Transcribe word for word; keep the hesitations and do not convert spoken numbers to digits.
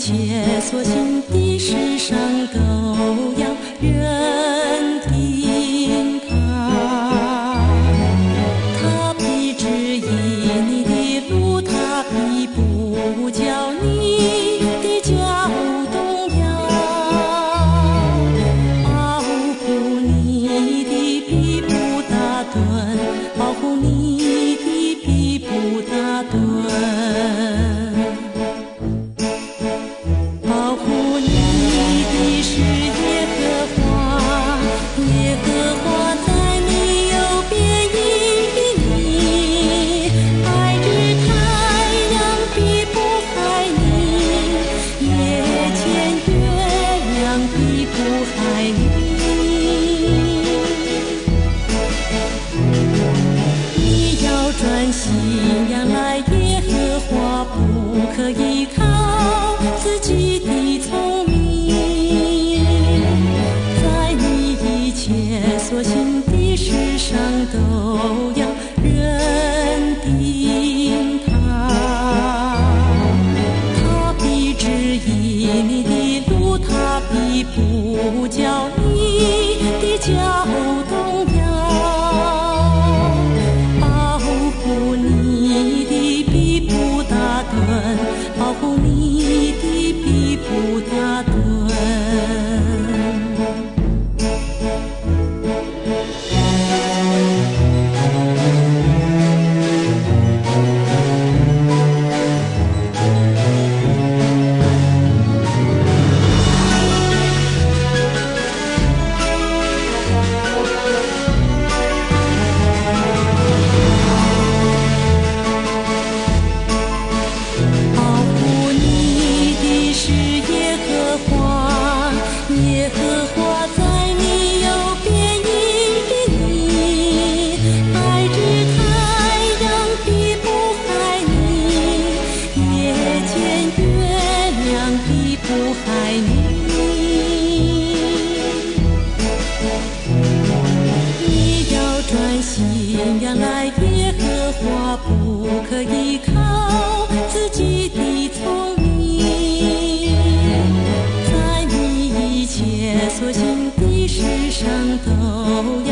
切所行的事上都要认定他，他必指引你的路，他必不叫你的脚动摇，保护你的必不打盹，保护你的必不打盹。信仰来耶和华，不可依靠自己的聪明，在你一切所行的事上都要认定他，他必指引你的路，他必不叫你的脚动摇，保护你的必不打盹。耶和华在你右边引领你，白日太阳必不害你，夜间月亮必不害你。你要专心仰赖耶和华，不可依靠自己的聪明，所行的事上都要